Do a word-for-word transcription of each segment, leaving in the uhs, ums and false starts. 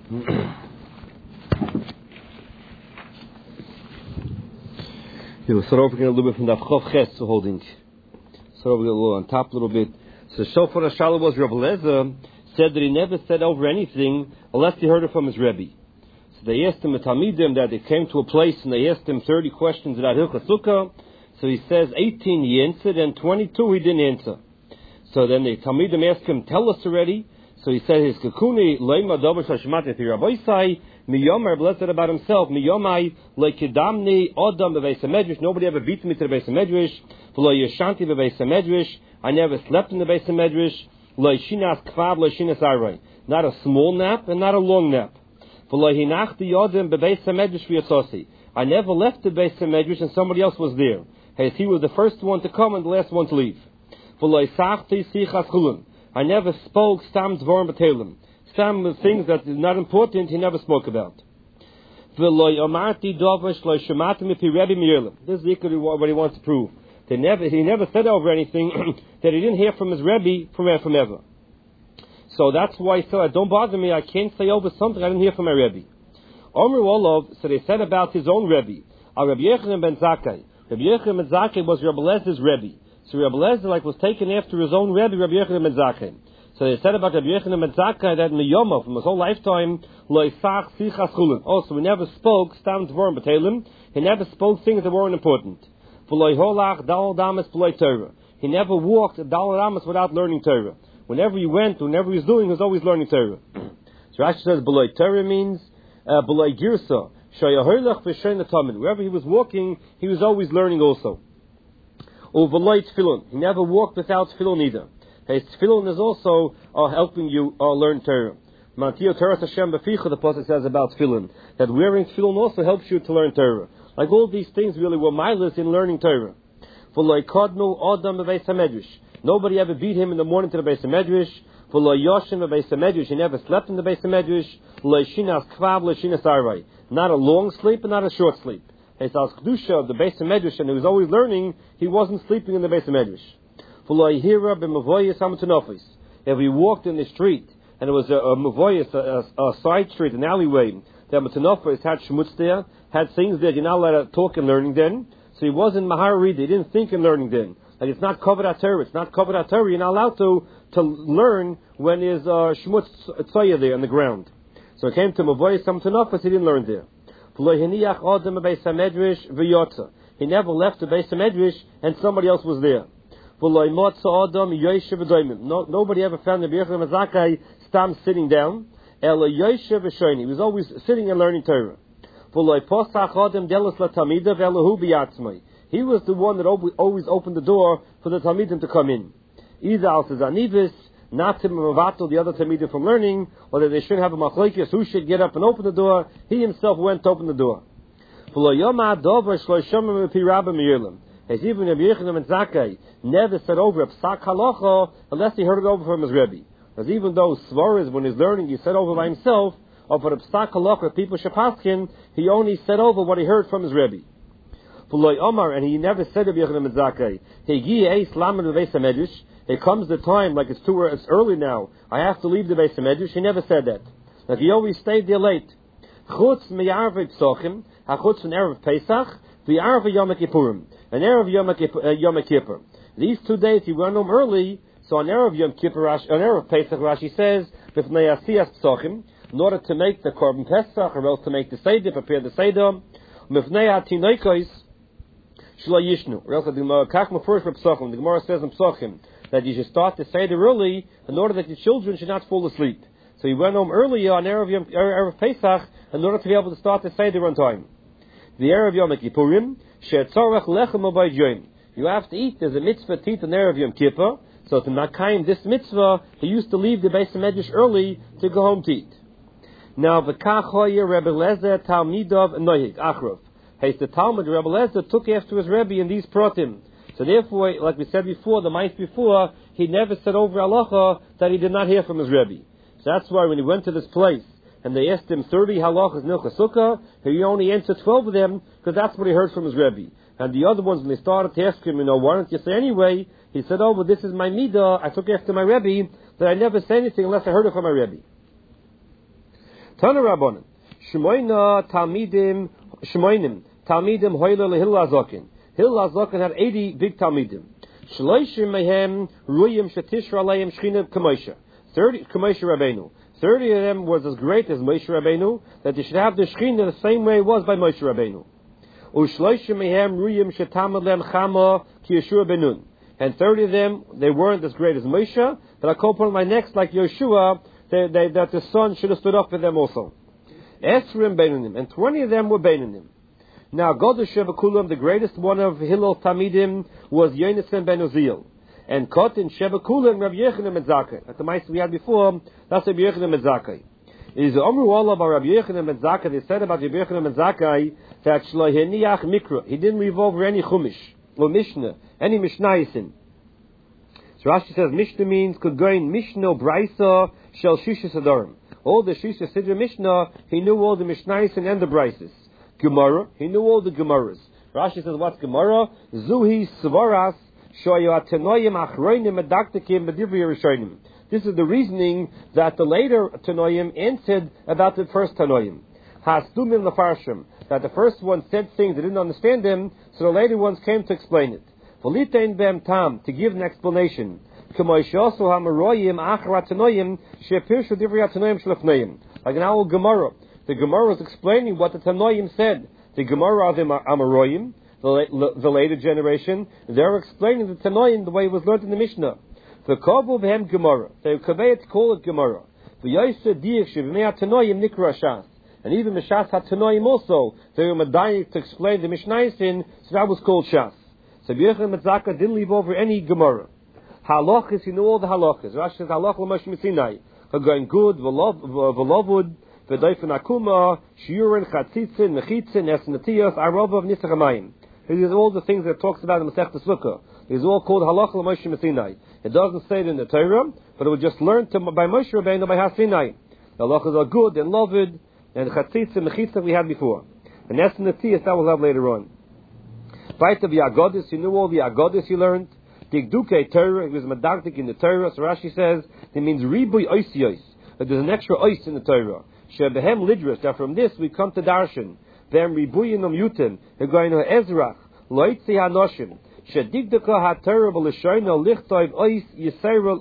We'll start over again a little bit from the Chav Ches holding. Start over a little on top a little bit. So Shofar Hashala was Rebbe Lezer said that he never said over anything unless he heard it from his Rebbe. So they asked him, the Talmidim, that they came to a place and they asked him thirty questions about Hilchas Sukkah. So he says eighteen he answered and twenty-two he didn't answer. So then the Talmidim asked him, tell us already. So he said his Kakuni Leima Dover Shashmat Rabbi Miyomar blessed about himself. Miyomai lekidamni Adam bebeis medrash. Nobody ever beat me to the beis medrash. V'lo yeshanti bebeis medrash. I never slept in the beis medrash. Lo yishinas kvav lo yishinas arvei. Not a small nap and not a long nap. V'lo hinachti Adam bebeis medrash v'yatzosi. I never left the beis medrash and somebody else was there. As he was the first one to come and the last one to leave. V'lo yisachti sichas chulun. I never spoke stam dvorim b'telim. Some things that is not important, he never spoke about. This is what he wants to prove. They never, he never said over anything that he didn't hear from his Rebbe from, from ever. So that's why he said, don't bother me, I can't say over something I didn't hear from my Rebbe. Omer Olov, so they said about his own Rebbe, Rabbi Yochanan ben Zakkai. Rabbi Yochanan ben Zakkai was Rabbi Lezer's Rebbe. So Rabbi Lezer like, was taken after his own Rebbe, Rabbi Yochanan ben Zakkai. So they said about Rabbi Yochanan ben Zakkai that in the Yoma, from his whole lifetime, lo isach sichas chulun. Also, he never spoke stam dvorim b'telim. He never spoke things that weren't important. V'lo holach dal damas b'lo Torah. He never walked dal damas without learning Torah. Whenever he went, whenever he was doing, he was always learning Torah. So Rashi says b'lo Torah means uh, b'lo girsa. Shayaholach v'shein atamin. Wherever he was walking, he was always learning also. Or v'lo tefillin. He never walked without tefillin either. Hey, tefillin is also uh, helping you uh, learn Torah. Matio Torah Hashem Beficha, the Pasuk says about tefillin, that wearing tefillin also helps you to learn Torah. Like all these things really were milas in learning Torah. For lo ykodnu Adam bebeis hamedrash. Nobody ever beat him in the morning to the beis hamedrash. For lo yoshin bebeis hamedrash. He never slept in the beis hamedrash. Lo yishinas kvav lo yishinas arvei. Not a long sleep and not a short sleep. He says kedusha of the beis hamedrash, and he was always learning. He wasn't sleeping in the beis hamedrash. If we walked in the street and it was a, a mavoyas, a, a, a side street, an alleyway, the Matanofis had shmutz there, had things there, you're not allowed to talk and learning then. So he wasn't mahar reader, he didn't think and learning then. Like it's not covered at Torah, it's not covered at Torah, you're not allowed to, to learn when there's uh, shmutz tzoya there on the ground. So it came to mavoyas, some Matanofis, he didn't learn there. He never left the Beis HaMedrash and somebody else was there. No, nobody ever found Rabbi Yochanan ben Zakkai stam sitting down. He was always sitting and learning Torah. He was the one that always opened the door for the Talmidim to come in. Either al Tazanivis, not to Mavatul, the other Talmidim from learning, or that they should have a machlekes, who should get up and open the door. He himself went to open the door. As even Rabbi Yochanan ben Zakkai never said over a psak halacha unless he heard it over from his Rebbe. Because even though Svaras, when he's learning, he said over by himself, or for a psak halacha, people shapaskin, he only said over what he heard from his Rebbe. And he never said Rabbi Yochanan ben Zakkai, it comes the time, like it's too it's early now, I have to leave the Beis HaMedrash. He never said that. Like he always stayed there late. Chutz miyarvei psochim, hachutz from Erev Pesach, the Arva Yom Kippurim, and Erev Yom Kippur. These two days he went home early, so on Erev Yom Kippur, on Erev Pesach, Rashi says, in order to make the Korban Pesach, or else to make the Seder, prepare the Seder, or else the Gemara says in Psachim, that you should start the Seder early, in order that your children should not fall asleep. So he went home early on Erev, Yom, Erev Pesach, in order to be able to start the Seder on time. The Erev Yom Kippurim, she'etzorach lechem abayid yom. You have to eat. There's a mitzvah to eat on Erev Yom Kippur. So to makayim this mitzvah, he used to leave the Beis HaMedrash early to go home to eat. Now, v'kach hoyer Rebbe Lezer talmidov nohig achrov. Hey, the Talmud Rebbe Lezer took after his Rebbe in these pratim. So therefore, like we said before, the mice before, he never said over halacha that he did not hear from his Rebbe. So that's why when he went to this place, and they asked him thirty halachas Hilchas Sukkah, he only answered twelve of them, because that's what he heard from his Rebbe. And the other ones, when they started to ask him, you know, why don't you say anyway? He said, oh, but this is my midah, I took after my Rebbe, that I never say anything unless I heard it from my Rebbe. Tana Rabbanan. Shemoina Talmidim, Shemoinim, Talmidim Hoyle Hillel Azokin. Hillel Azokin had eighty big Talmidim. Shloishim Mehem Ruyim Shetishra Aleim Shchina Kamosha. Thirty Kamosha Rabbeinu. Thirty of them was as great as Moshe Rabbeinu, that they should have the Shechina the same way it was by Moshe Rabbeinu. Ushloishim Mehem Ruyim Shetamad Lem Chama Ki Yeshua Benun. And thirty of them, they weren't as great as Moshe, but I call upon my next, like Yeshua, they, they, that the sun should have stood up for them also. Esrim Benunim, and twenty of them were Benunim. Now, Godesh Sheba-Kulam, the greatest one of Hillel Tamidim, was Yonasan ben Uziel. And Kotin Sheba-Kulam, Rabbi Yechanan ben Zakkai. At the mice we had before, that's Rabbi Yechanan ben Zakkai. It is Omru Allah about Rabbi Yechanan ben Zakkai. They said about Rabbi Yechanan ben Zakkai that Shloheniach Mikra. He didn't leave over any Chumash, or Mishnah, any Mishnaisin. So Rashi says Mishnah means could go in Mishnah Braisa Shel Shisha Sadarim. All the Shisha Sidra Mishnah, he knew all the Mishnaisin and the Braises. Gemara, he knew all the Gemaras. Rashi says, what's Gemara? Zuhi Svaras Shoyatenoyim Achroinim Medaktikim Medivri Rishonim. This is the reasoning that the later Tanoim answered about the first Tanoim. Hastumim Lafarshim, that the first one said things they didn't understand them, so the later ones came to explain it. Volitein Bem Tam, to give an explanation. Kamoishosu Hamaroyim Achra Tanoim Shepirshu Divri Tanoim Shlefneim. Like an owl Gemara. The Gemara was explaining what the Tanoim said. The Gemara of the Amaroyim, the, the later generation, they were explaining the Tanoim the way it was learned in the Mishnah. The Kavu Behem Gemara. They were to call it Gemara. The Yosef Diach Shebimei Tanoim Nikra Shas. And even the Shas HaTanoim also, they were medayik to explain the Mishnaisin, so that was called Shas. So Yechanan ben Zakkai didn't leave over any Gemara. Halachas, he knew all the halachas. Rashi says halach l'Moshe Missinai. Going good, v'lovud, v'dayfen akuma, shiurin, chatzitzin, mechitzin, esnatiyos, arova, v'nisach hamayim. These are all the things that it talks about in Masechta Sukkah. These are all called halach l'Moshe Missinai. It doesn't say it in the Torah, but it was just learned to, by Moshe Rabbeinu by Hasinai. The halachas are good and loved, and chatzitzin, mechitzin we had before. And esnatiyos that we'll have later on. Right of the Agodis, you knew all the Agodis you learned. Digduke Torah, it was medaktik in the Torah. So Rashi says it means ribui oisiyos, that there's an extra ois in the Torah. Shebehem lidrus, that from this we come to darshan. Them ribuyim umyutim, they're going to Ezrach, loitzi hanoshim. Shedigduka ha-Torah b'lishoyna lichtov ois yisera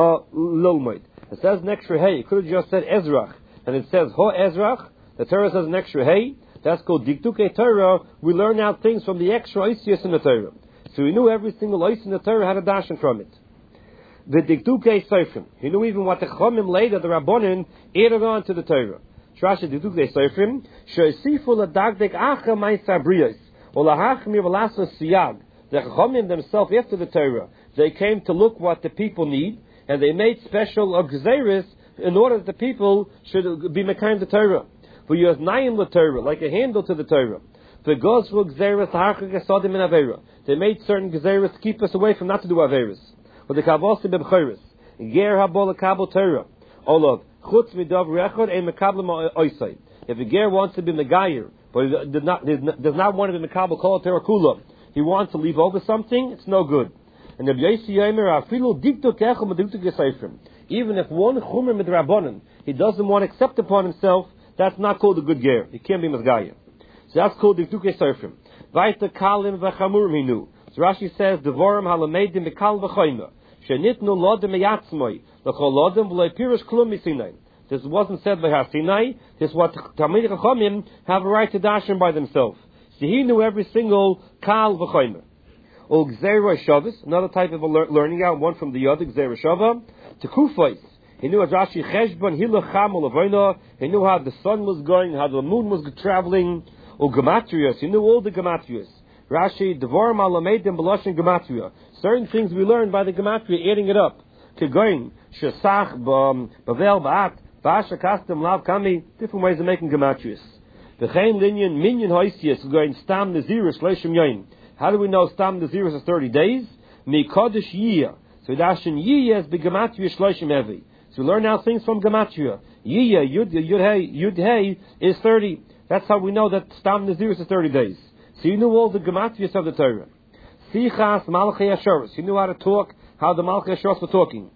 lilmoid. It says an extra hey. It could have just said Ezrach, and it says ho Ezrach. The Torah says an extra hey. That's called Digduke Torah. We learn out things from the extra oisiyos in the Torah. So he knew every single ois in the Torah had a darshan from it. The Digduke Seifrim. He knew even what the Chomim later, the Rabbonin, added on to the Torah. Shrashi Digduke Seifrim. Sheisifu ladagdek acha ma'isa briyos. Olahachmir v'lasos siyag. The Chomim themselves, after the Torah, they came to look what the people need, and they made special gzeres in order that the people should be mekayim the Torah. For you have nayim the Torah, like a handle to the Torah. The gozru gzeres harchak esadim in avera. They made certain gzeres to keep us away from not to do averas. For the kavosim b'bchayres, ger habol kabel Torah. Olav chutz midav rechod ein mekabel oisay. If a ger wants to be megayer, but he does not does not want to be mekabel kol Torah kula, he wants to leave over something, it's no good. And the Yossi Yomer afilu diktuk echol mediktuk gesayfrim. Even if one chumer midrabanan, he doesn't want to accept upon himself, that's not called a good ger. He can't be mesgayer. So that's called diktuk gesayfrim. Vaita kalim v'chamurim he knew. So Rashi says, Devorim halamedim mikal v'choyma. Shenitnu lodem eyatzmoi. L'chol lodem v'loi pirush klum misinai. This wasn't said by Hasinai. This is what Talmidei Chachamim have a right to darshan by themselves. So he knew every single kal v'choyma. Or gzeira shavis, another type of a learning out, one from the other, gzeira shava. To kufais. He knew as Rashi cheshbon hilach chamol avoyna. He knew how the sun was going, how the moon was traveling. Or gematrias. He knew all the gematrias. Rashi, Devorim alamedim b'loshen gematria. Certain things we learn by the gematria, adding it up. Kegoin, shesach, bavel, ba'at, ba'asha kastem, lav kami, different ways of making gematrias. V'chein linyan, minyan hoisias, going stam nazirus, leishim yoin. How do we know stam nazirus is thirty days? Mi kodesh yiyah. So dashin yiyah is begematria shloishim heavy. So we learn now things from gematria. Yiyah, yud, yud, hey, yud, hey, is thirty. That's how we know that stam nazirus is thirty days. So you knew all the gematrias of the Torah. Sichas Malchei Ashoros. You knew how to talk, how the Malchei Ashoros were talking.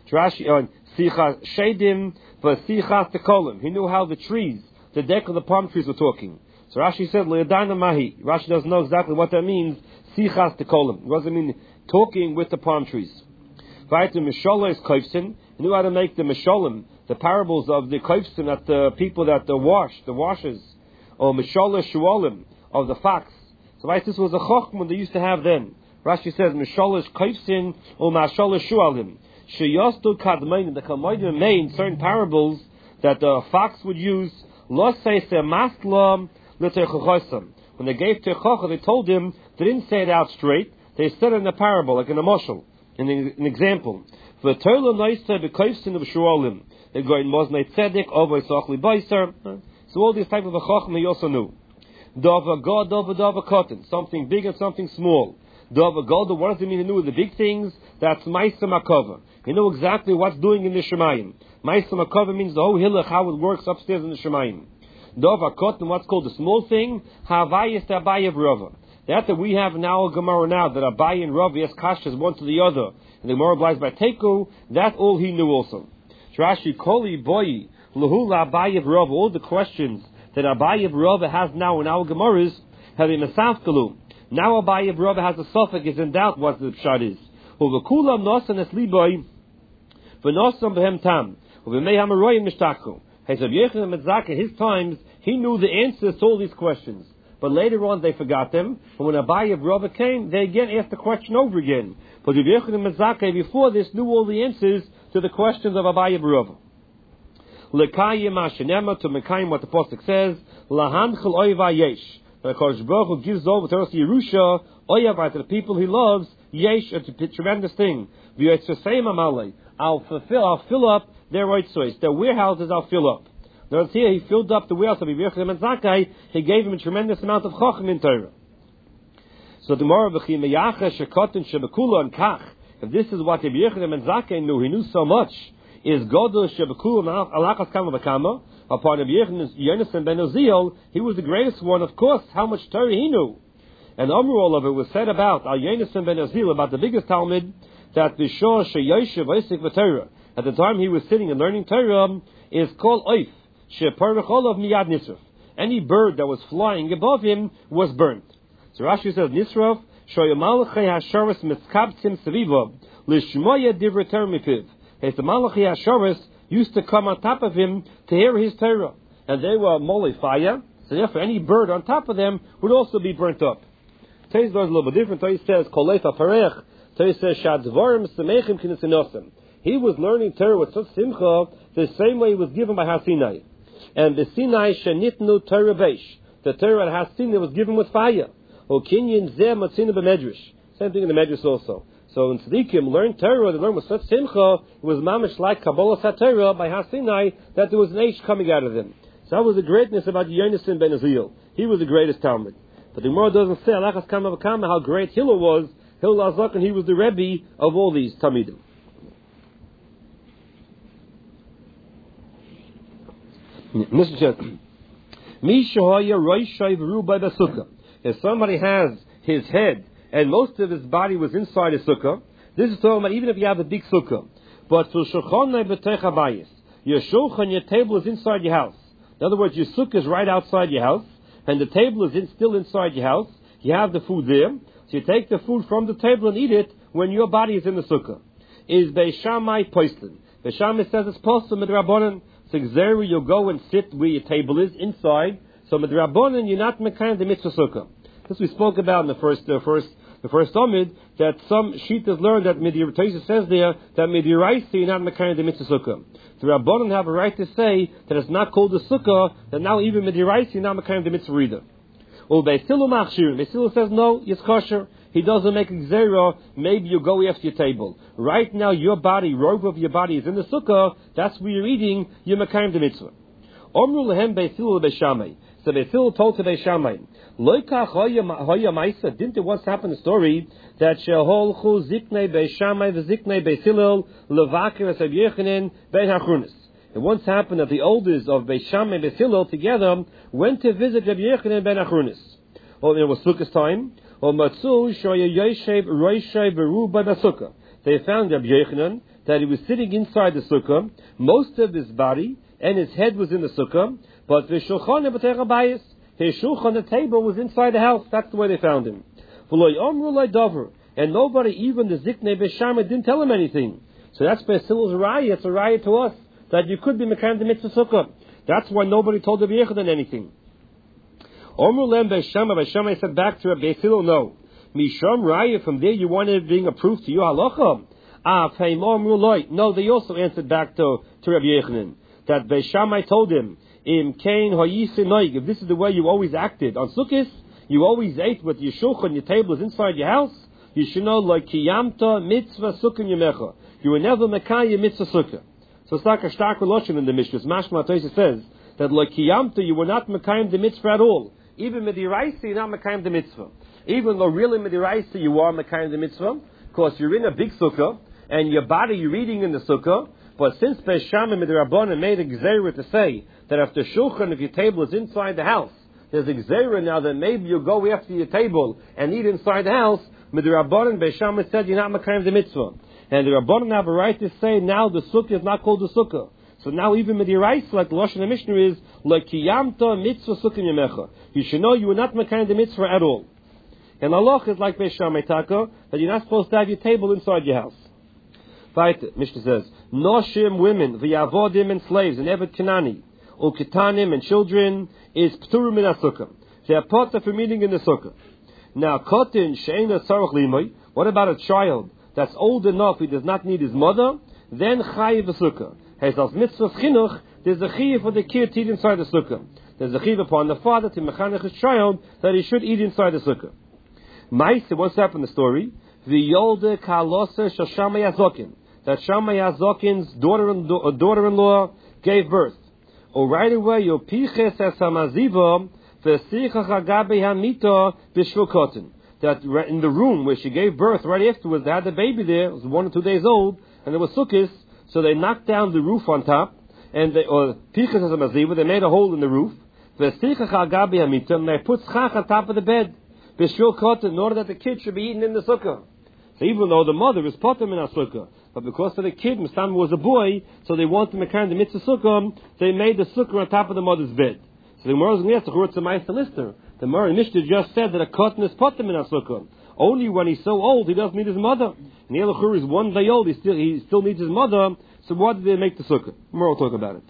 Rashi on Sichas Shedim v'Sichas Tekolim. He knew how the trees, the deck of the palm trees were talking. So Rashi said, Le'adana Mahi. Rashi doesn't know exactly what that means. Sichas Tekolim. What does it mean? Talking with the palm trees. Vayit Misholah is Koifsin. He knew how to make the Misholim, the parables of the Koifsin, that the people that the wash, the washers, or Misholah Shualim, of the fox. So right, this was a chokhmah they used to have then. Rashi says, Misholah Koifsin or Masholah Shualim. Sheyostu Kadmain, the Kalmoidim made certain parables that the fox would use. Lo say se maslam l'terchachosam. When they gave terchacha, they told him, they didn't say it out straight. They said it in a parable, like in a moshel, in an example. V'terlo noisa b'koifsin of shualim. They go in moznei tzedek, ovay sochli beisar. So all these type of a chokhmah he also knew. Dava god, dava dava cotton. Something big and something small. Dava god, what does it mean to know the big things? That's maisa makova. He knew exactly what's doing in the shemayim. Maisa makova means the whole hilach, how it works upstairs in the shemayim. Dava cotton, what's called the small thing? Havayis Abaye Rava. That that we have now a Gemara now, that Abaye and Rav, yes, kashas one to the other, and the Gemara obliges by Teku, that all he knew also. Rashi Koli Boyi, Lahula Abaye Rav, all the questions that Abaye Rav has now in our Gemaras, have been Masafkalu. Now Abaye Rav has a suffix, is in doubt what the pshat is. Uvekulam Nosan Esliboy, V'Nosam Behem Tam, Uv'Mei Hamaroyim Mishtaku. His times, he knew the answers to all these questions. But later on, they forgot them. And when Abaye Rava came, they again asked the question over again. But Rabbi Yochanan Mezakeh, before this, knew all the answers to the questions of Abaye Rava. Lekayim Ashenema, to Mekayim, what the Pasuk says, Lahanchel Oyva Yesh. The Kodesh Baruch Hu gives over to us Yerusha, Oyava, to the people he loves, Yesh, a tremendous thing. I'll fulfill, I'll fill up their oitzois, their warehouses I'll fill up. Notice here, he filled up the warehouse of Rabbi Yochanan Zakai. He gave him a tremendous amount of chochem in Torah. So the Gemara v'chi meyacha shekotin shebekula and kach. If this is what Rabbi Yochanan Zakai knew, he knew so much. Is godel shebekula alachas kama v'kama. Upon Rabbi Yochanan ben Uziel, he was the greatest one. Of course, how much Torah he knew. And Amru all of it was said about Al Yonasan ben Uziel, about the biggest Talmud, that the Shor sheyoshev oisik v'Torah. At the time he was sitting and learning Torah, is called oif. Sheparachol of miyad nisraf. Any bird that was flying above him was burnt. So Rashi says nisraf shoyamalachei hasharis mitzkabtzim seviva lishmoya divrei Torah mipiv. His the malachei hasharis used to come on top of him to hear his Torah, and they were molei fire. So therefore, any bird on top of them would also be burnt up. Today's is a little bit different. Today says kolefa parech. Today says shadvarim semechim kinesinosem. He was learning Torah with such simcha the same way he was given by Hasinai. And the Sinai shenitnu Torah beish. The Torah at Hasinai was given with fire. O kinyin zeh matzina b'medrash. Same thing in the medrash also. So when tzaddikim learned Torah, they learned with such simcha, it was mamish like Kabbalah HaTorah by Hasinai, that there was an age coming out of them. So that was the greatness about Yonasan ben Uziel. He was the greatest Talmud. But the Gemara doesn't say alachas kama v'kama how great Hillel was. Hillel Azak, and he was the Rebbe of all these Talmidim. If somebody has his head and most of his body was inside a sukkah, this is talking about even if you have a big sukkah. But your shulchan, your table is inside your house. In other words, your sukkah is right outside your house, and the table is in, still inside your house. You have the food there, so you take the food from the table and eat it when your body is in the sukkah. Is Beishamai Poistlin. Beishamai says it's possible with Rabbanan. So Xeri, you'll go and sit where your table is inside. So with Rabbanan, you're not mekayim the mitzvah sukkah. This we spoke about in the first, the first, the first Amid, that some Shitas learned that Midir Taisa says there that Midiraisi you're not mekayim the mitzvah sukkah. The Rabbanan have a right to say that it's not called a sukkah. That now even Midiraisi you're not mekayim the mitzvah either. Well, Beisilu Machshir. Beisilu says no, it's kosher. He doesn't make a gzera. Maybe you go after your table. Right now, your body, robe of your body is in the sukkah. That's where you're eating. You're mekayim the mitzvah. Omru lehem Beisilu Beishamai. So Beisilu told to Beishamai, Loikach hoya ma'isa. Didn't it once happen a story that sheholchu ziknei Beishamai v'ziknei Beisilul levaker es Rabbi Yochanan ben Hachrunis. It once happened that the elders of Beishamai and Beisilul together went to visit Rabbi Yochanan ben Hachrunis. Oh, it was Sukkah's time. Or matzu shoya yoshev roishay beru by the sukkah. They found Rabbi Yochanan that he was sitting inside the sukkah. Most of his body and his head was in the sukkah, but the shulchan b'teicha his shulchan, the table, was inside the house. That's the way they found him. And nobody, even the Ziknei Beshama, didn't tell him anything. So that's Basil's raya. It's a raya to us that you could be mekayim the mitzvah sukkah. That's why nobody told Rabbi Yechanan anything. Omru lem Beshama. Beshama said back to Rabbi Basil, no. Misham raya. From there, you wanted it being a proof to you halacha. Ah, feim omru loy. No, they also answered back to to Rabbi Yechanan that Beshama told him, Im kain hayise noig. If this is the way you always acted on sukkahs, you always ate with your shulchan, your table is inside your house. You should know, like kiyamta mitzvah sukkah yemecha. You were never mekayim mitzvah sukkah. So it's like a stark relation in the Mishnah. Mashma Tosha says that like kiyamta, you were not mekayim the mitzvah at all. Even midiraisa, you're not mekayim the mitzvah. Even though really midiraisa, you are mekayim the mitzvah, because you're in a big sukkah and your body you're eating in the sukkah. But since Beis Shammai midirabbanan made a gzeira to say that after shulchan, if your table is inside the house, there's a gzeira now that maybe you go after your table and eat inside the house. Midirabbanan Beis Shammai said you're not mekayim the mitzvah. And the Rabbanan have a right to say now the sukkah is not called the sukkah. So now even Midirais, like the Lashon Mishnah is, like Kiyamta mitzvah sukkah yemecha. You should know you were not mekayim the mitzvah at all. And Allah is like Beis Shammai Taka, that you're not supposed to have your table inside your house. Weiter, Mishnah says, Noshim, women, v'yavodim, and slaves, and Evet Kanani, uketanim, and children, is p'turim in a sukkah. They are potter for meeting in the sukkah. Now, kotin, she'ena tzarech limoy, what about a child that's old enough, he does not need his mother, then chayiv a sukkah. Has as mitzvah chinuch, there's a chayiv for the kid to eat inside the sukkah. There's a chayiv upon the father to mechanech his child that he should eat inside the sukkah. Ma'ase, what's happened in the story? The yolde kaloser shel Shammai Azokin, that Shammai Azokin's daughter daughter-in-law gave birth. Oh, right away, yopiches es hamaziva v'sichach agabe hamita b'shvil kotin. That in the room where she gave birth, right afterwards, they had the baby there. It was one or two days old, and there was sukkahs. So they knocked down the roof on top, and they, or pichas as a maziva, they made a hole in the roof. And they put schach on top of the bed, b'shvil kotin, in order that the kid should be eaten in the sukkah. So even though the mother is potem in a sukkah, but because of the kid, Mistam was a boy, so they wanted to make the mitzvah sukkah, they made the sukkah on top of the mother's bed. So the Gemara is going to ask the Ma'aser Lister. The Gemara Mishnah just said that a cotton is potem in a sukkah. Only when he's so old, he doesn't need his mother. And the Elachur is one day old, he still he still needs his mother. So why did they make the sukkah? Gemara will talk about it.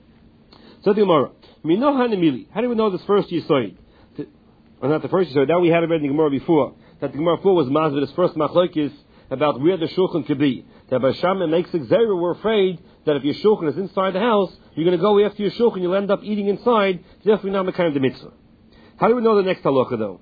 So the Gemara, Minohanimili. How do we know this first Yisoid? Or not the first Yisoid, that we had already in the Gemara before. That the Gemara before was Mazda, this first machlokes about where the shulchan could be. That Beis Shammai makes a gzeira, we're afraid that if your shulchan is inside the house, you're going to go after your shulchan, you'll end up eating inside, therefore you're not mekayim the mitzvah. How do we know the next halacha though?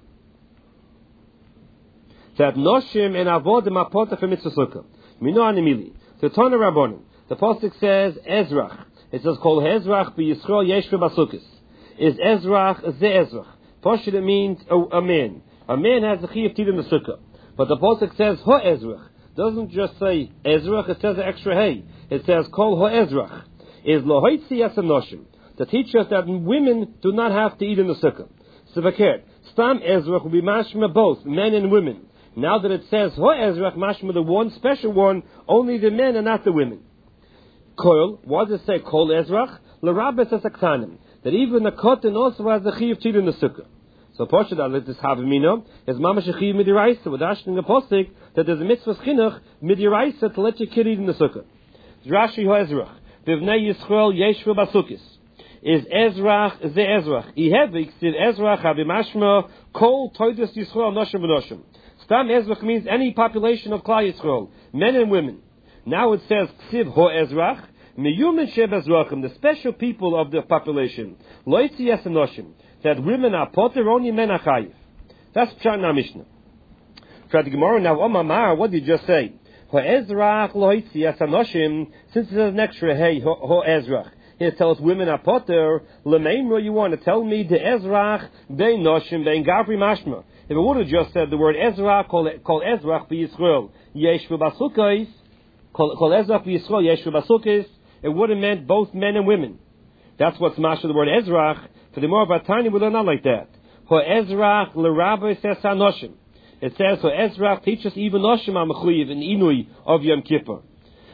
That noshim and avodim apota for mitzvah sukkah. Mino animili. The Tana Rabbanim. The pasuk says Ezrach. It says kol Ezrach bi Yisrael yesh b'sukkos. Is Ezrach ze Ezrach? Pashut, it means a, a man. A man has a chiyuv in the sukkah. But the pasuk says ho Ezrach. Doesn't just say Ezrach. It says an extra hey. It says kol ho Ezrach. Is lohoitzi as noshim. To teach us that women do not have to eat in the sukkah. So Stam Ezrach will be mashma both men and women. Now that it says ho Ezrach mashma the one special one, only the men and not the women. Kol, what does it say kol Ezrach? L'rabes es aktanim, that even the cotton also has a chiyuv tzid in the sukkah. So Poshet let this have mina is mamash a chiyuv midiraisa. We're dashing the postik that there's a mitzvah chinuch midiraisa to let your kid eat in the sukkah. Rashi ho Ezrach v'vnei Yisrael yeshvu basukis. Is Ezrach ze Ezrach? Ihevik sid Ezrach habimashma kol toides Yisrael noshim v'noshim. Stam Ezrach means any population of Klal Yisrael, men and women. Now it says ksiv ho Ezrach miyumin sheb Ezrachim, the special people of the population. Loitzi yes noshim, that women are poter, only men are chayiv. That's pshat na Mishnah. Try the Gemara now. Omamar, what did you just say? Ho Ezrach loitzi yes noshim. Since it says an extra hey ho, ho Ezrach. Here it tells women are poter. Lemeimro, you want to tell me the Ezrach bein noshim bein gavri mashma. If it would have just said the word Ezrach, call Ezrach be Yisrael yesh v'basukos, call Ezrach be Yisrael yesh v'basukos, it would have meant both men and women. That's what's mashma the word Ezrach. For the more Vatani, we learn not like that. Ho Ezrach l'rabbi says hanoshim. It says ho Ezrach teaches even noshim ha'mechuyev in inui of Yom Kippur.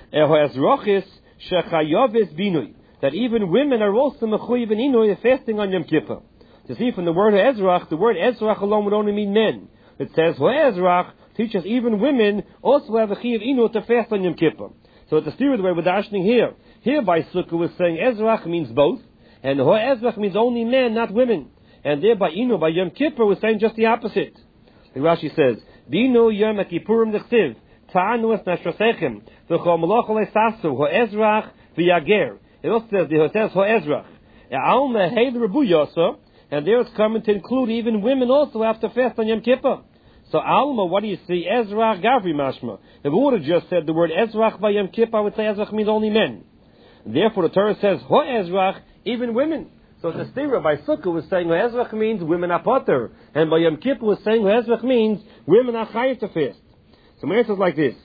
Ezrachis shechayavis binui. That even women are also mechuyev in inui, fasting on Yom Kippur. To see from the word Ezrach, the word Ezrach alone would only mean men. It says Ezrach teaches even women also have a chiyuv inu to fast on Yom Kippur. So it's a steer the way we're dashing here. Here by Sukkah was saying Ezrach means both, and Ezrach means only men, not women. And there by inu by Yom Kippur was saying just the opposite. Like Rashi says, Binu Yom Kippurim dechtiv ta'anu es nashrosechem v'chol malach leisasu Ezrach v'yager. It also says it says Ezrach. Alma hey the Rebu Yosa. And there it's coming to include even women also have to fast on Yom Kippur. So Alma, what do you see? Ezrach Gavri Mashma. If we would have just said the word Ezrach by Yom Kippur, I would say Ezrach means only men. Therefore the Torah says Ho Ezrach, even women. So the Stira by Sukkah was saying Ho Ezrach means women are potter, and by Yom Kippur was saying Ho Ezrach means women are chayiv to fast. So my answer is like this: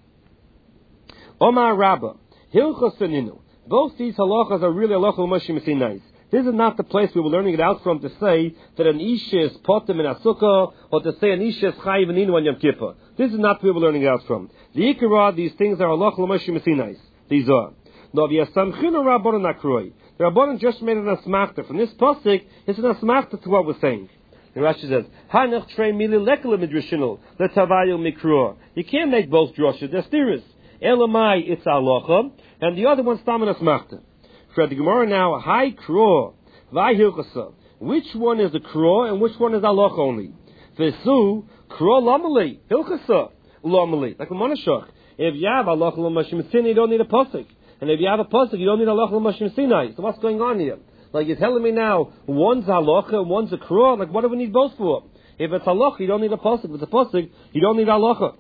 Omar Rabba Hilchos Saninu. Both these halachas are really halachas Moshe Messinais. This is not the place we were learning it out from to say that an isha is potem in a sukkah, or to say an isha is chayiv in inu on Yom Kippur. This is not where we're learning it out from. The ikara, these things are halach l'moshe mesinais. These are. No, the asamchin or rabbanon akroi. The rabbanon just made an asmachta. From this pasuk, it's an asmachta to what we're saying. The Rashi says, Hanach trei mili lekele midrashinu letavayu mikro. You can't make both droshes. They're steers. Elamai, it's halacha, and the other one's tam an asmachta. For the Gemara now, Hai Kro, Vai Hilchasa. Which one is the Kro and which one is Allah only? Vesu, Kro Lamali, Hilchasa, Lamali. Like a Monashach. If you have Allah Lamashim Sinai, you don't need a Pasuk. And if you have a Pasuk, you don't need Allah Lamashim Sinai. So what's going on here? Like you're telling me now, one's halacha and one's a Kro. Like what do we need both for? If it's halacha, you don't need a Pasuk. If it's a Pasuk, you don't need halacha.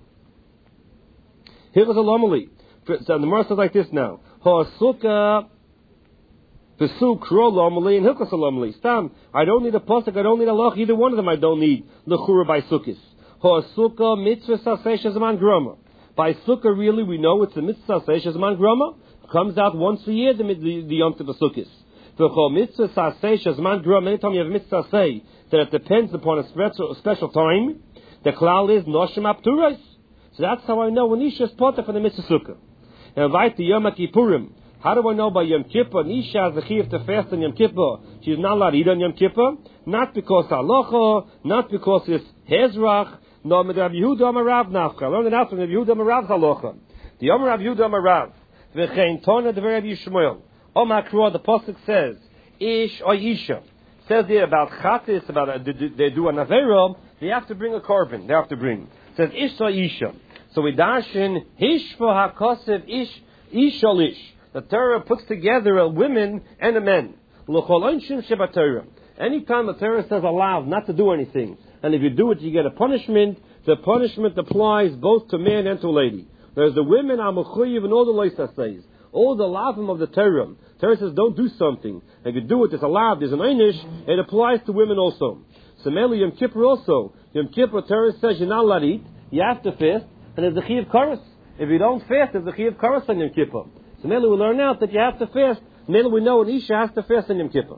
Here was a Lamali. So the Gemara says like this now. Ha'asuka. Pesu kro lomali and hilchos lomali. Stam. I don't need a pasuk. I don't need a loch. Either one of them I don't need. Lechura by sukkis. Ha'asuka mitzvah saseh shezman grama. By sukkah, really, we know it's the mitzvah saseh shezman grama. Comes out once a year. The the, the yom tov sukkis. V'chol mitzvah saseh shezman grama. Anytime you have mitzvah say that it depends upon a special special time, the klal is noshim apturos. So that's how I know when Isha is potter for the mitzvah sukkah. And invite the Yom Kippurim. How do I know by Yom Kippur? Nisha has the chiyuv to fast on Yom Kippur. She's not allowed to eat on Yom Kippur. Not because halacha, not because it's hezrach, no, with Rabbi Yehuda Amarav nafka. I learned it out from Rabbi Yehuda Amarav's halacha. The Amar Rabbi Yehuda Amarav, v'chein tona de Rabbi Yishmael. Omar Kro, the pasuk says, ish or isha. Says there about chatis, about uh, they do an avera, they have to bring a korban. They have to bring. It says ish or isha. So we darshan hish for hakosev ish ish or ish. The Torah puts together a women and a men. Anytime the Torah says allowed not to do anything, and if you do it, you get a punishment, the punishment applies both to man and to lady. Whereas the women are mechuyev and all the leisa says, all the lavim of the Torah. Torah says don't do something. If you do it, it's allowed, there's an einish, it applies to women also. Similarly, Yom Kippur also. Yom Kippur, Torah says you're not allowed to eat, you have to fast, and there's the chiyuv karas. If you don't fast, there's the chiyuv karas on Yom Kippur. So mainly we learn out that you have to fast. Mainly we know an Isha has to fast on Yom Kippur.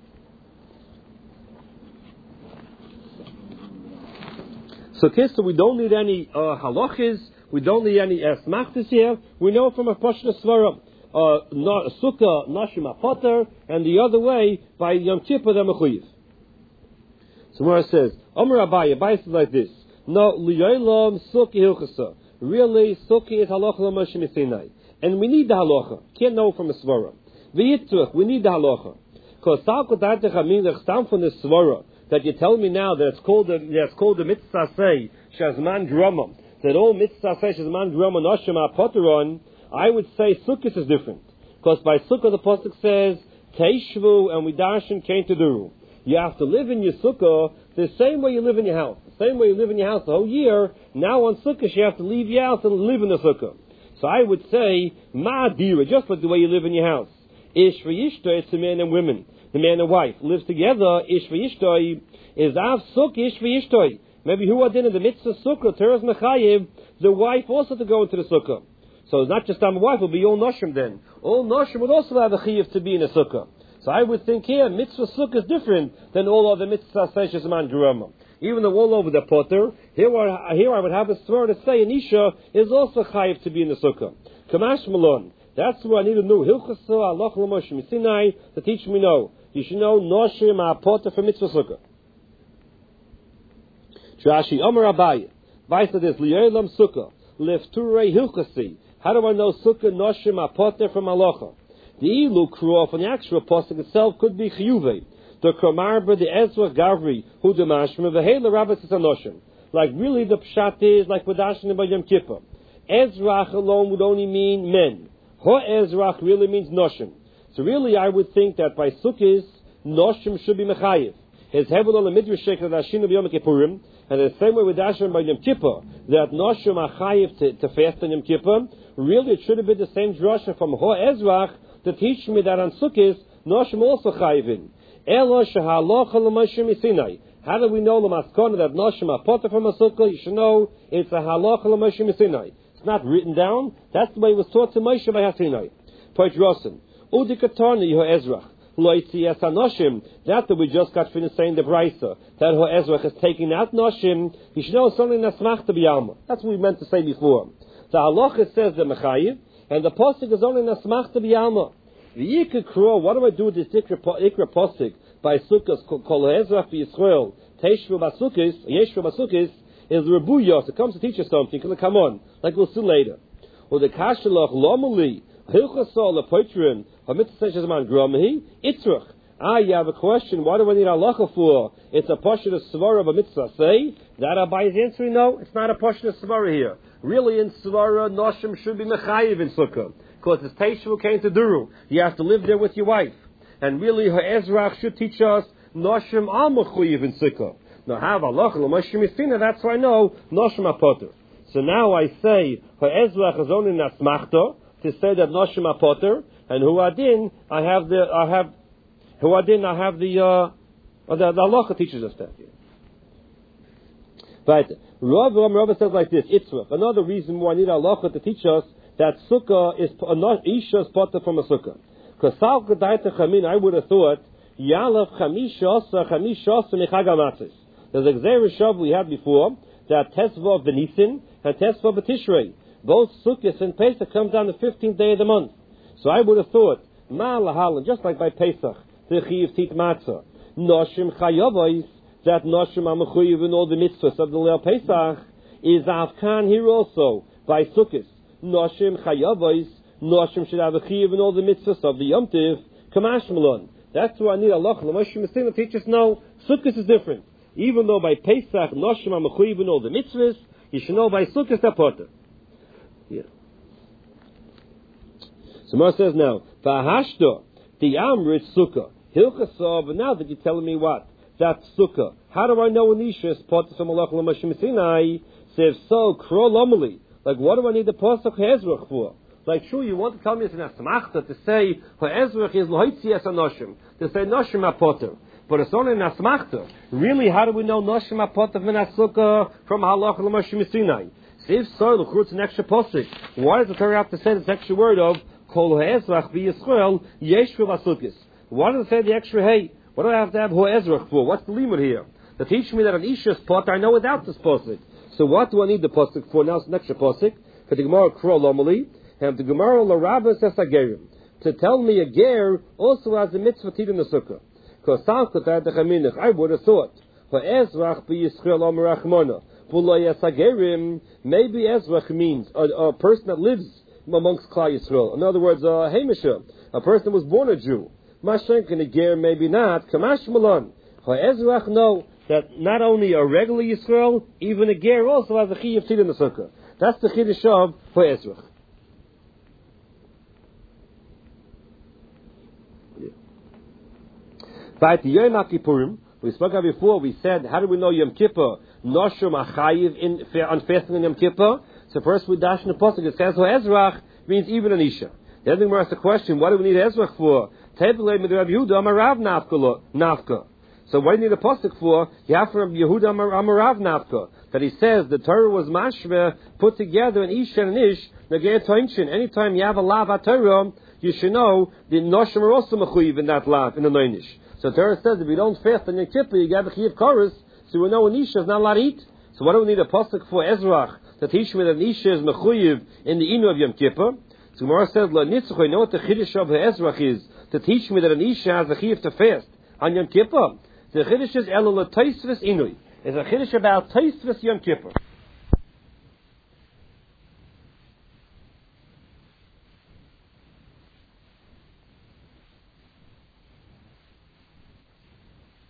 So Kista, we don't need any uh, halachis, we don't need any asmachtis here. We know from a Pashna Svara, uh, no, Sukkah, Nashim Apoter, and the other way, by Yom Kippur, the Mechuyev. So where it says, Omer Abaye, Abaye says like this, no, Liyolam Sukkah Hilchasa. Really, Sukkah is halacha l'Moshe Messinai. And we need the halacha. Can't know from a svara. V'yitzrach, we need the halacha. Because salkotatech aminach stam from the svara that you tell me now that it's called the that's called the mitzvah say shazman drama. That all mitzvah say shazman drama noshema poteron. I would say sukkah is different. Because by sukkah the pasuk says teishvu and we darshan came to do. You have to live in your sukkah the same way you live in your house. The same way you live in your house the whole year. Now on sukkah you have to leave your house and live in the sukkah. So I would say, ma'adira, just like the way you live in your house. Ish v'yishtoi, it's the man and women. The man and wife lives together. Ish v'yishtoi is av sukkah, ish v'yishtoi. Maybe who are then in the mitzvah sukkah, teres mechayev, the wife also to go into the sukkah. So it's not just a wife, it will be all noshim then. All noshim would also have a chiyuv to be in a sukkah. So I would think here, mitzvah sukkah is different than all other mitzvah seishes man gerama. Even though all over the potter, here, here I would have a swear to say an isha is also chayiv to be in the sukkah. Kamash Malon. That's what I need to know. Hilchasa Allah L'Moshe Sinai to teach me know. You should know Noshim Ha'apota for Mitzvah Sukkah. Rashi Amar Abaye. Vaisa this Li'olam Sukkah Lefturei Hilchasi. How do I know Sukkah Noshim Ha'apota from Halacha? The Ilu Kruah from the actual pasuk itself could be Chiyuvei. The Kramarba, the Ezra Gavri, who the Mashma, the Hela Rabbis is a Noshim. Like really the Pshat is like Vadashin by Yom Kippur. Ezrach alone would only mean men. Ho Ezrach really means Noshim. So really I would think that by Sukkahs, Noshim should be Mechayiv. His Hevel on the Midrash Sheikh of Ashina B'Yom Kippurim, and the same way with Dashan by Yom Kippur, that Noshim are Chayiv to, to fast on Yom Kippur, really it should have been the same drasha from Ho Ezrach to teach me that on Sukkahs, Noshim also Chayiv in. Elo Shehalocha L'Moshe Misinai. How do we know the maskana that Noshim Ha'apota from a Sukkah? You should know it's a Halacha L'Moshe Misinai. It's not written down. That's the way it was taught to Moshe by Hasinai. Point Rosen. Udikatarni Ho Ezrach. Loitzias HaNoshim. That that we just got finished saying the Brisa. That Ho Ezrach is taking out Noshim. You should know it's only Nasmachta B'Yalma. That's what we meant to say before. The Halacha says the Mechayiv, and the Posik is only Nasmachta B'Yalma. The Yikra Kruah, what do I do with this Ikra Posik by Sukkot Kol Ezrach B'Yisrael Teishvu Basukis Yeshvu Basukis is Rebuyos. It comes to teach us something. Come on, like we'll see later. Or the Kashalach Lomali Hilchasol Lepoitrim Hamitzvah Shezman Gromehi Itzrach. Ah, you have a question. Why do I need halacha for? It's a portion of svara of a mitzvah. Say that Abai is answering. No, it's not a portion of svara here. Really, in svara, noshim should be mechayiv in sukkah because it's teishu came to duru. You have to live there with your wife, and really, her Ezrach should teach us noshim al mechayiv in sukkah. Now, have halacha l'moshe misina. That's why I know noshim apoter. So now I say her Ezrach is only nasmachta to say that noshim apoter, and who adin I have the I have. Who I didn't, I have the, uh, the, the halacha teaches us that. But Rav Rav says like this, Itzrach. Another reason why I need halacha to teach us that sukkah is, not Isha's potter from a sukkah. Because Sal Kedaita Chamin, I would have thought, Yalav Chamisha Asa, Chamisha Asa Mechag HaMatzos. There's a Gzeir Shav we had before, that Tesva of Benisin and Tesva of Tishrei. Both sukkahs and Pesach comes on the fifteenth day of the month. So I would have thought, Ma Lahalan, just like by Pesach, the Chiv Tit Matzah. Noshim Chayavais, that Noshim Amachuyiv in all the mitzvahs of the Leil Pesach, is Avkan here also, by Sukkot. Noshim Chayavais, Noshim should have a Chiv in all the mitzvahs of the Yom Tiv, Kamash Malon. That's why I need Allah, L'Moshe Messina teaches no, Sukkot is different. Even though by Pesach, Noshim Amachuyiv in all the mitzvahs, you should know by Sukkot Apoter. Yeah. So Mar says now, Vahashto, the Amrit Sukkah. Hilchasa, but now that you're telling me what? That's sukkah. How do I know an isha is part of some malach l'moshe misinai? So if so, krol omeli. Like, what do I need the pasuk ha'ezrach for? Like, sure, you want to tell me it's an asmachta to say ha'ezrach is l'hoitzias ha'noshim, to say noshim ha'poter. But it's only an asmachta. Really, how do we know noshim ha'poter min ha'sukkah from halach l'moshe misinai? So if so, look, it's an extra pasuk. Why does the Torah have to say this extra word of kol ha'ezrach b'Yisrael yeshvu v'asukis? Why does it say the extra hey? What do I have to have ho Ezrach for? What's the limit here? To teach me that an Isha's pot I know without this posik. So what do I need the posik for? Now it's an extra posik. For the Gemara Krol Omali, and the Gemara L'Rabbah says Agerim. To tell me a ger also has a mitzvah tit in the sukkah. Because I would have thought ho Ezrach b'Yisrael Omer Achmona. V'lo Agerim. Maybe Ezrach means a, a person that lives amongst Klal Yisrael. In other words, a Hamisha, a person who was born a Jew. Mashenk and a ger, maybe not. Kamash Malon. Ha'ezrach, no. That not only a regular Yisrael, even a ger also has a chiyuv tit in the sukkah. That's the chiddush of ha'ezrach. By the Yom Kippurim, we spoke about before, we said, how do we know Yom Kippur? Noshim achayiv in on fasting in Yom Kippur. So first we dash in the pasuk. It says ha'ezrach means even an isha. The other thing we ask the question, what do we need ezrach for? So what do you need a pasuk for? You have from Yehuda Amarav Nafka that he says the Torah was mashveh put together an ish and an ish negei toinchin. Anytime you have a lav Torah, you should know the noshim are also mechuyev in that lav in the noinish. So the Torah says if you don't fast on your kippur, you get the chiyuv chorus. So we know an ish is not allowed to eat. So what do we need a pasuk for Ezrach to teach me that an ish is mechuyev in the inu of Yom Kippur? So Gemara says, "La nitzach." I know what the chiddush of Ezrach is to teach me that an isha has a chiyuv to fast on Yom Kippur. The chiddush is elu l'taisvus inui. It's a chiddush about taisvus Yom Kippur.